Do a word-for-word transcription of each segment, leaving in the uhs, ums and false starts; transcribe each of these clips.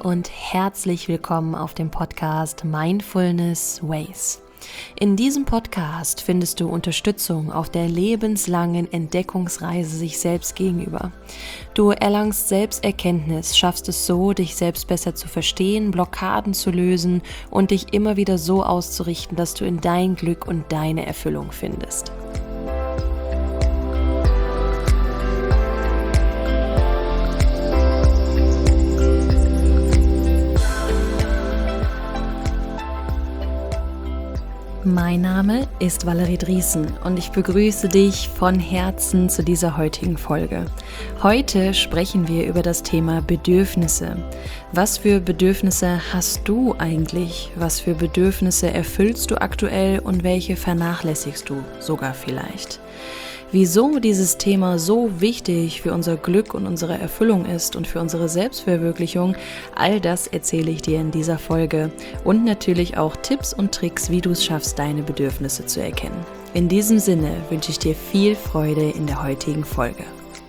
und herzlich willkommen auf dem Podcast Mindfulness Ways. In diesem Podcast findest du Unterstützung auf der lebenslangen Entdeckungsreise sich selbst gegenüber. Du erlangst Selbsterkenntnis, schaffst es so, dich selbst besser zu verstehen, Blockaden zu lösen und dich immer wieder so auszurichten, dass du in dein Glück und deine Erfüllung findest. Mein Name ist Valerie Driesen und ich begrüße dich von Herzen zu dieser heutigen Folge. Heute sprechen wir über das Thema Bedürfnisse. Was für Bedürfnisse hast du eigentlich? Was für Bedürfnisse erfüllst du aktuell und welche vernachlässigst du sogar vielleicht? Wieso dieses Thema so wichtig für unser Glück und unsere Erfüllung ist und für unsere Selbstverwirklichung, all das erzähle ich dir in dieser Folge und natürlich auch Tipps und Tricks, wie du es schaffst, deine Bedürfnisse zu erkennen. In diesem Sinne wünsche ich dir viel Freude in der heutigen Folge.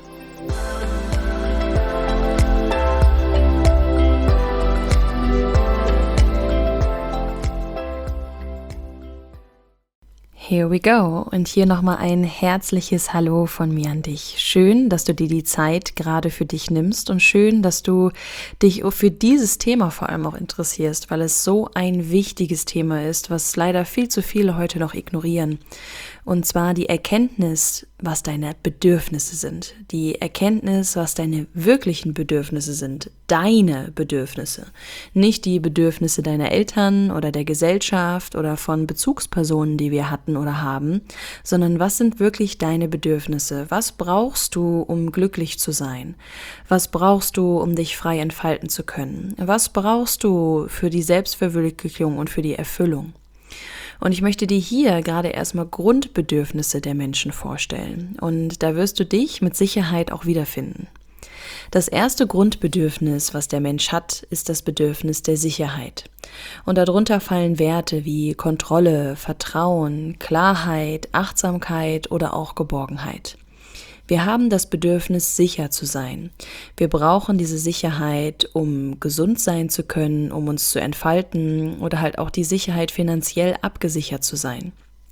Here we go und hier nochmal ein herzliches Hallo von mir an dich. Schön, dass du dir die Zeit gerade für dich nimmst und schön, dass du dich für dieses Thema vor allem auch interessierst, weil es so ein wichtiges Thema ist, was leider viel zu viele heute noch ignorieren. Und zwar die Erkenntnis, was deine Bedürfnisse sind. Die Erkenntnis, was deine wirklichen Bedürfnisse sind. Deine Bedürfnisse. Nicht die Bedürfnisse deiner Eltern oder der Gesellschaft oder von Bezugspersonen, die wir hatten oder haben, sondern was sind wirklich deine Bedürfnisse? Was brauchst du, um glücklich zu sein? Was brauchst du, um dich frei entfalten zu können? Was brauchst du für die Selbstverwirklichung und für die Erfüllung? Und ich möchte dir hier gerade erstmal Grundbedürfnisse der Menschen vorstellen. Und da wirst du dich mit Sicherheit auch wiederfinden. Das erste Grundbedürfnis, was der Mensch hat, ist das Bedürfnis der Sicherheit. Und darunter fallen Werte wie Kontrolle, Vertrauen, Klarheit, Achtsamkeit oder auch Geborgenheit. Wir haben das Bedürfnis, sicher zu sein. Wir brauchen diese Sicherheit, um gesund sein zu können, um uns zu entfalten oder halt auch die Sicherheit, finanziell abgesichert zu sein.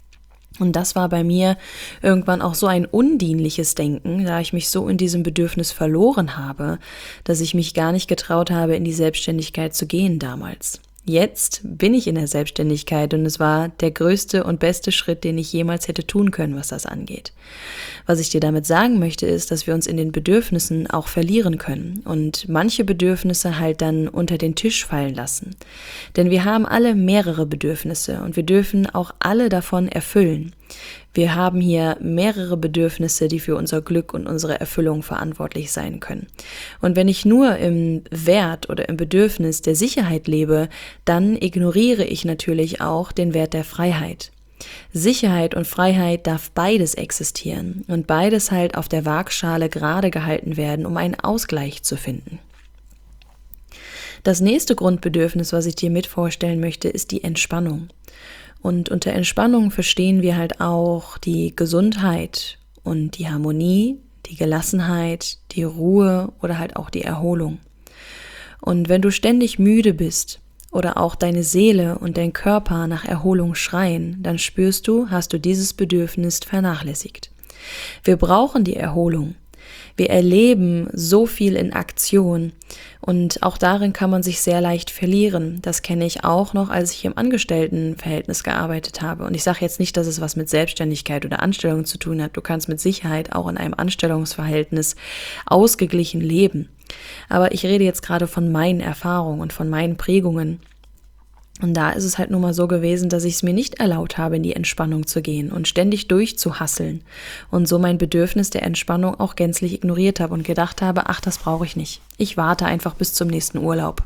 Und das war bei mir irgendwann auch so ein undienliches Denken, da ich mich so in diesem Bedürfnis verloren habe, dass ich mich gar nicht getraut habe, in die Selbstständigkeit zu gehen damals. Jetzt bin ich in der Selbstständigkeit und es war der größte und beste Schritt, den ich jemals hätte tun können, was das angeht. Was ich dir damit sagen möchte, ist, dass wir uns in den Bedürfnissen auch verlieren können und manche Bedürfnisse halt dann unter den Tisch fallen lassen. Denn wir haben alle mehrere Bedürfnisse und wir dürfen auch alle davon erfüllen. Wir haben hier mehrere Bedürfnisse, die für unser Glück und unsere Erfüllung verantwortlich sein können. Und wenn ich nur im Wert oder im Bedürfnis der Sicherheit lebe, dann ignoriere ich natürlich auch den Wert der Freiheit. Sicherheit und Freiheit darf beides existieren und beides halt auf der Waagschale gerade gehalten werden, um einen Ausgleich zu finden. Das nächste Grundbedürfnis, was ich dir mit vorstellen möchte, ist die Entspannung. Und unter Entspannung verstehen wir halt auch die Gesundheit und die Harmonie, die Gelassenheit, die Ruhe oder halt auch die Erholung. Und wenn du ständig müde bist oder auch deine Seele und dein Körper nach Erholung schreien, dann spürst du, hast du dieses Bedürfnis vernachlässigt. Wir brauchen die Erholung. Wir erleben so viel in Aktion und auch darin kann man sich sehr leicht verlieren. Das kenne ich auch noch, als ich im Angestelltenverhältnis gearbeitet habe. Und ich sage jetzt nicht, dass es was mit Selbstständigkeit oder Anstellung zu tun hat. Du kannst mit Sicherheit auch in einem Anstellungsverhältnis ausgeglichen leben. Aber ich rede jetzt gerade von meinen Erfahrungen und von meinen Prägungen. Und da ist es halt nun mal so gewesen, dass ich es mir nicht erlaubt habe, in die Entspannung zu gehen und ständig durchzuhasseln und so mein Bedürfnis der Entspannung auch gänzlich ignoriert habe und gedacht habe, ach, das brauche ich nicht. Ich warte einfach bis zum nächsten Urlaub.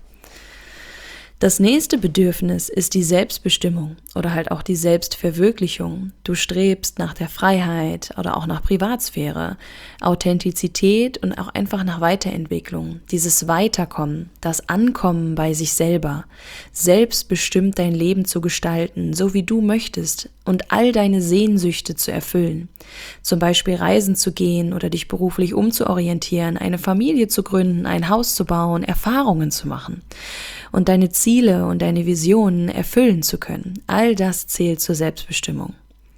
Das nächste Bedürfnis ist die Selbstbestimmung oder halt auch die Selbstverwirklichung. Du strebst nach der Freiheit oder auch nach Privatsphäre, Authentizität und auch einfach nach Weiterentwicklung. Dieses Weiterkommen, das Ankommen bei sich selber, selbstbestimmt dein Leben zu gestalten, so wie du möchtest, und all deine Sehnsüchte zu erfüllen. Zum Beispiel reisen zu gehen oder dich beruflich umzuorientieren, eine Familie zu gründen, ein Haus zu bauen, Erfahrungen zu machen und deine Ziele und deine Visionen erfüllen zu können. All das zählt zur Selbstbestimmung.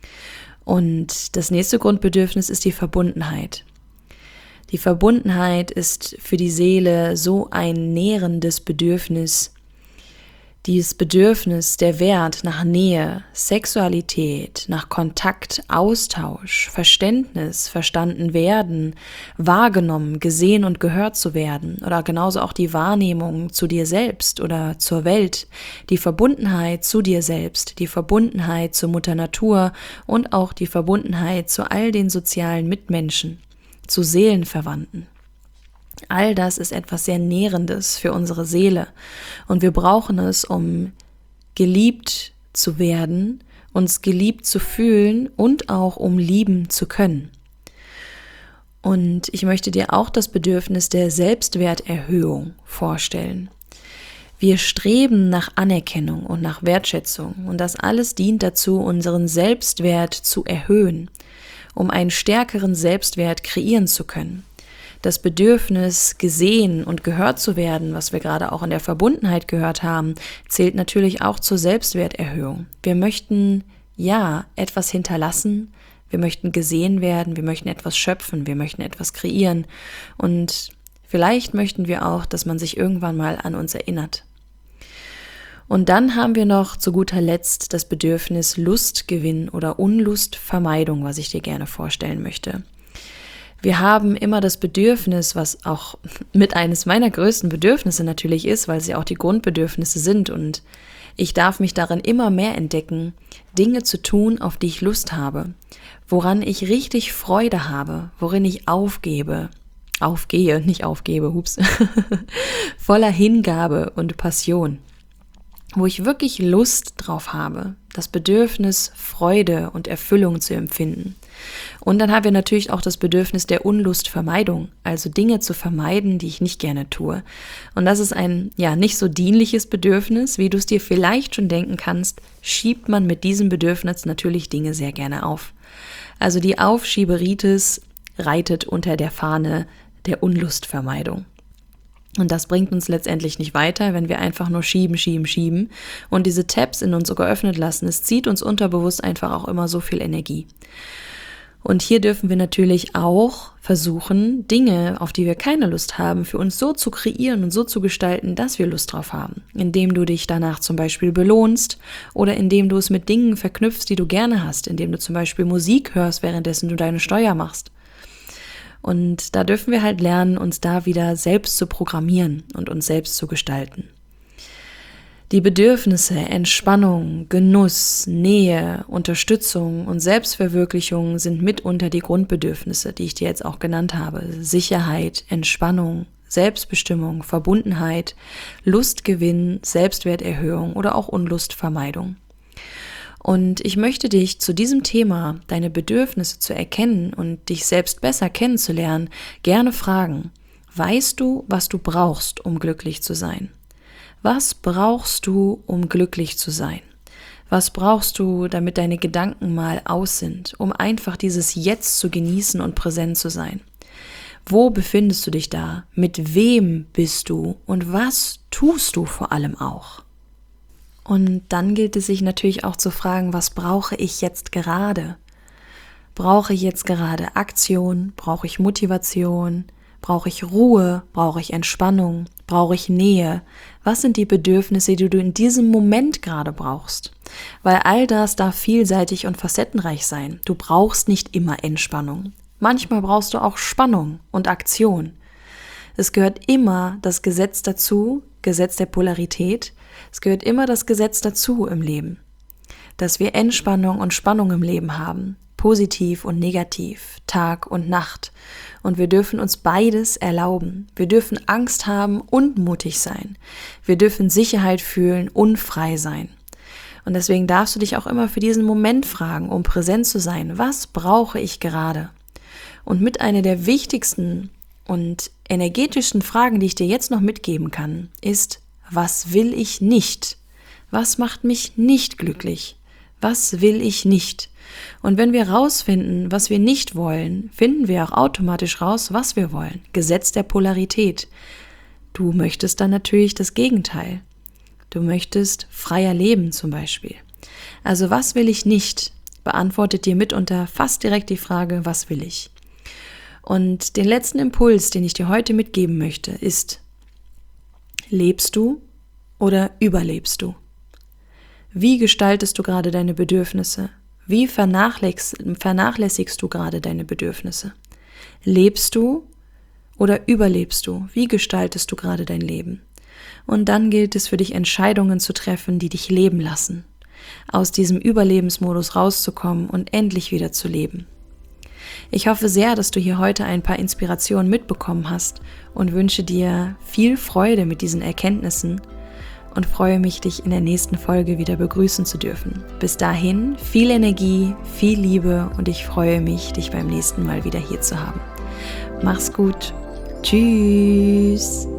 Und das nächste Grundbedürfnis ist die Verbundenheit. Die Verbundenheit ist für die Seele so ein nährendes Bedürfnis. Dieses Bedürfnis, der Wert nach Nähe, Sexualität, nach Kontakt, Austausch, Verständnis, verstanden werden, wahrgenommen, gesehen und gehört zu werden oder genauso auch die Wahrnehmung zu dir selbst oder zur Welt, die Verbundenheit zu dir selbst, die Verbundenheit zur Mutter Natur und auch die Verbundenheit zu all den sozialen Mitmenschen, zu Seelenverwandten. All das ist etwas sehr Nährendes für unsere Seele und wir brauchen es, um geliebt zu werden, uns geliebt zu fühlen und auch um lieben zu können. Und ich möchte dir auch das Bedürfnis der Selbstwerterhöhung vorstellen. Wir streben nach Anerkennung und nach Wertschätzung und das alles dient dazu, unseren Selbstwert zu erhöhen, um einen stärkeren Selbstwert kreieren zu können. Das Bedürfnis, gesehen und gehört zu werden, was wir gerade auch in der Verbundenheit gehört haben, zählt natürlich auch zur Selbstwerterhöhung. Wir möchten, ja, etwas hinterlassen, wir möchten gesehen werden, wir möchten etwas schöpfen, wir möchten etwas kreieren und vielleicht möchten wir auch, dass man sich irgendwann mal an uns erinnert. Und dann haben wir noch zu guter Letzt das Bedürfnis Lustgewinn oder Unlustvermeidung, was ich dir gerne vorstellen möchte. Wir haben immer das Bedürfnis, was auch mit eines meiner größten Bedürfnisse natürlich ist, weil sie auch die Grundbedürfnisse sind und ich darf mich darin immer mehr entdecken, Dinge zu tun, auf die ich Lust habe, woran ich richtig Freude habe, worin ich aufgebe, aufgehe, nicht aufgebe, hups, voller Hingabe und Passion, wo ich wirklich Lust drauf habe, das Bedürfnis, Freude und Erfüllung zu empfinden. Und dann haben wir natürlich auch das Bedürfnis der Unlustvermeidung, also Dinge zu vermeiden, die ich nicht gerne tue. Und das ist ein, ja, nicht so dienliches Bedürfnis, wie du es dir vielleicht schon denken kannst, schiebt man mit diesem Bedürfnis natürlich Dinge sehr gerne auf. Also die Aufschieberitis reitet unter der Fahne der Unlustvermeidung. Und das bringt uns letztendlich nicht weiter, wenn wir einfach nur schieben, schieben, schieben und diese Tabs in uns so geöffnet lassen. Es zieht uns unterbewusst einfach auch immer so viel Energie. Und hier dürfen wir natürlich auch versuchen, Dinge, auf die wir keine Lust haben, für uns so zu kreieren und so zu gestalten, dass wir Lust drauf haben. Indem du dich danach zum Beispiel belohnst oder indem du es mit Dingen verknüpfst, die du gerne hast. Indem du zum Beispiel Musik hörst, währenddessen du deine Steuer machst. Und da dürfen wir halt lernen, uns da wieder selbst zu programmieren und uns selbst zu gestalten. Die Bedürfnisse, Entspannung, Genuss, Nähe, Unterstützung und Selbstverwirklichung sind mitunter die Grundbedürfnisse, die ich dir jetzt auch genannt habe. Sicherheit, Entspannung, Selbstbestimmung, Verbundenheit, Lustgewinn, Selbstwerterhöhung oder auch Unlustvermeidung. Und ich möchte dich zu diesem Thema, deine Bedürfnisse zu erkennen und dich selbst besser kennenzulernen, gerne fragen: Weißt du, was du brauchst, um glücklich zu sein? Was brauchst du, um glücklich zu sein? Was brauchst du, damit deine Gedanken mal aus sind, um einfach dieses Jetzt zu genießen und präsent zu sein? Wo befindest du dich da? Mit wem bist du? Und was tust du vor allem auch? Und dann gilt es sich natürlich auch zu fragen, was brauche ich jetzt gerade? Brauche ich jetzt gerade Aktion? Brauche ich Motivation? Brauche ich Ruhe? Brauche ich Entspannung? Brauche ich Nähe? Was sind die Bedürfnisse, die du in diesem Moment gerade brauchst? Weil all das darf vielseitig und facettenreich sein. Du brauchst nicht immer Entspannung. Manchmal brauchst du auch Spannung und Aktion. Es gehört immer das Gesetz dazu, Gesetz der Polarität. Es gehört immer das Gesetz dazu im Leben, dass wir Entspannung und Spannung im Leben haben, positiv und negativ, Tag und Nacht. Und wir dürfen uns beides erlauben. Wir dürfen Angst haben und mutig sein. Wir dürfen Sicherheit fühlen und frei sein. Und deswegen darfst du dich auch immer für diesen Moment fragen, um präsent zu sein. Was brauche ich gerade? Und mit einer der wichtigsten und energetischsten Fragen, die ich dir jetzt noch mitgeben kann, ist: Was will ich nicht? Was macht mich nicht glücklich? Was will ich nicht? Und wenn wir rausfinden, was wir nicht wollen, finden wir auch automatisch raus, was wir wollen. Gesetz der Polarität. Du möchtest dann natürlich das Gegenteil. Du möchtest freier leben zum Beispiel. Also was will ich nicht? Beantwortet dir mitunter fast direkt die Frage, was will ich? Und den letzten Impuls, den ich dir heute mitgeben möchte, ist: Lebst du oder überlebst du? Wie gestaltest du gerade deine Bedürfnisse? Wie vernachlässigst du gerade deine Bedürfnisse? Lebst du oder überlebst du? Wie gestaltest du gerade dein Leben? Und dann gilt es für dich, Entscheidungen zu treffen, die dich leben lassen, aus diesem Überlebensmodus rauszukommen und endlich wieder zu leben. Ich hoffe sehr, dass du hier heute ein paar Inspirationen mitbekommen hast und wünsche dir viel Freude mit diesen Erkenntnissen und freue mich, dich in der nächsten Folge wieder begrüßen zu dürfen. Bis dahin viel Energie, viel Liebe und ich freue mich, dich beim nächsten Mal wieder hier zu haben. Mach's gut. Tschüss.